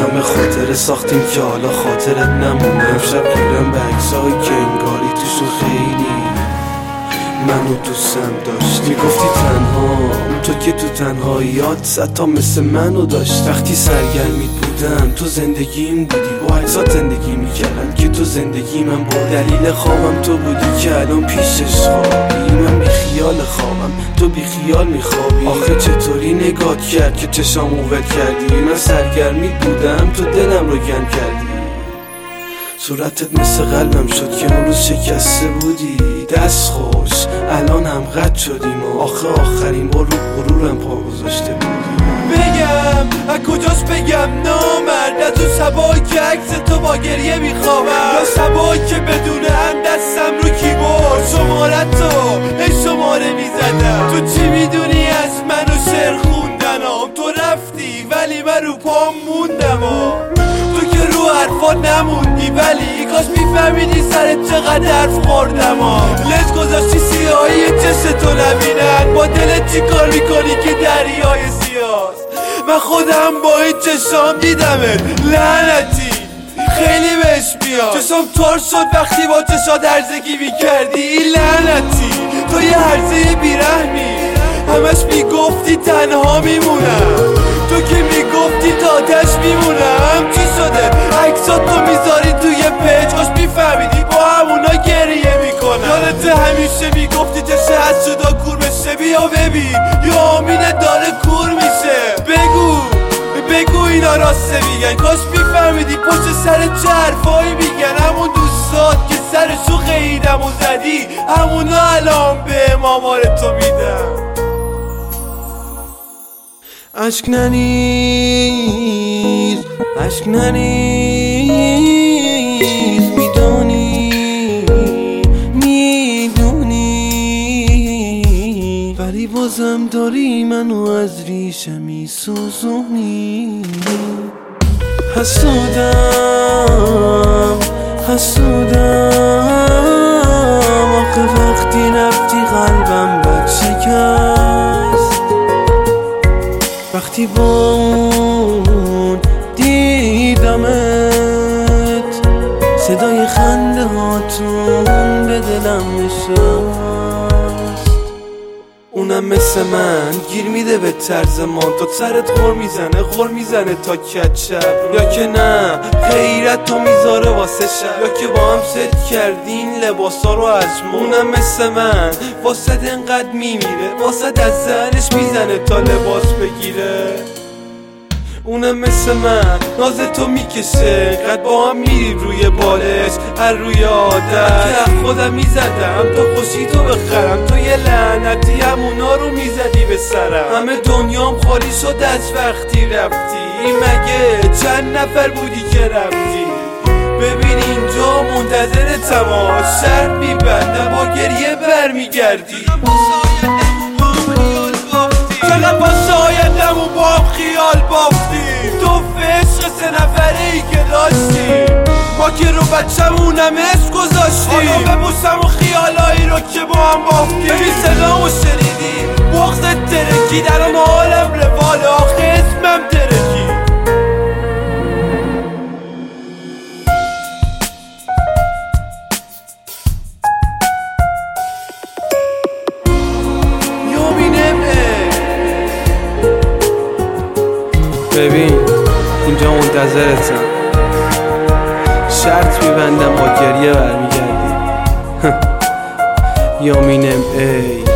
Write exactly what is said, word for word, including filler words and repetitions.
همه خاطره ساختیم که حالا خاطرت نمونه. امشب گیرم به عکسایی که انگاری توشون خیلی منو دوستم داشت. میگفتی تنها تو که تو تنهاییات صد تا مثل منو داشت. وقتی سرگرمیت بودم تو زندگیم بودی، با عکسات زندگی میکردم که تو زندگی من بود. دلیل خوابم تو بودی که الان پیشش خوابی. من بی خیال خوابم تو بی خیال میخوابی. آخه چطوری نگات کرد که چشامو ول کردی؟ من سرگرمیت بودم تو دلم رو گرم کردی. صورتت مثل قلبم شد که اون روز شکسته بودی. دست خوش الان هم قد شدیم و آخه آخرین بار رو غرورم پا گذاشته بودی. بگم از کجاش بگم نامرد، از اون شبایی که عکس تو با گریه میخوابم، یا شبایی که بدون هم دستم رو کیبورد شماره تو ای شماره میزدم. تو چی میدونی از من و شعر خوندنم؟ تو رفتی ولی من رو پام موندم. تو که رو حرفات نموندی ولی کاش میفهمیدی سرت چقدر حرف خوردم. لج گذاشتی سیاهی چشتو نبینن، با دلت چی کار میکنی که دریای سیاست؟ من خودم با این چشام دیدمت لعنتی خیلی بهش میاد. چشام تار شد وقتی با چشات هرزگی میکردی لعنتی. تو یه هرزه بیرحمی همش میگفتی تنها میمونم. تو که میگفتی تاتش میمونم. چی شده عکسات تو میذاری توی پیج؟ کاش میفهمیدی با همونا گریه میکنم. یادت همیشه میگفتی چشه هست شدا کور بشه. بیا ببین یا آمینه داره کور میشه. بگو بگو اینا راسته میگن. کاش میفهمیدی پشت سر چه حرفایی میگن. همون دوستات که سرشو خیدم و زدی همونا الان به مامار تو میدم. عشق نریز عشق نریز میدونی میدونی ولی بازم داری منو از ریشه میسوزونی. حسودم حسودم آخه وقتی رفتی قلبم بد شکست. وقتی با اون دیدمت صدای خنده هاتون به دلم نشست. اونم مثل من گیر میده به طرز من. تو سرت غر میزنه غر میزنه تا کچپ، یا که نه غیرت تو میذاره واسه شب، یا که با هم ست کردین لباسا رو از من. اونم مثل من واسه انقدر میمیره، واسه از زنش میزنه تا لباس بگیره. اونم مثل من ناز تو میکشه قد با هم میریم روی بالش هر روی آدم. که خودم میزدم تا خوشی تو بخرم. تو یه لعنتی همونا رو میزدی به سرم. همه دنیام خالی شد از وقتی رفتی. مگه چند نفر بودی که رفتی؟ ببین اینجا منتظر تماس شهر میبندم با گریه برمیگردی. چقدر با شایدمون با هم خیال بافتی. تو عشق سه نفره ای که داشتی ما که رو بچمونم عشق گذاشتی. حالا ببوسم و خیالایی رو که با هم بافتیم. ببین صدامو شنیدی بغضت ترکی درم حالم رواله آخه اسمم ترکی. ببین اینجا منتظرتم، شرط میبندم با گریه برمیگردی. یامینم ای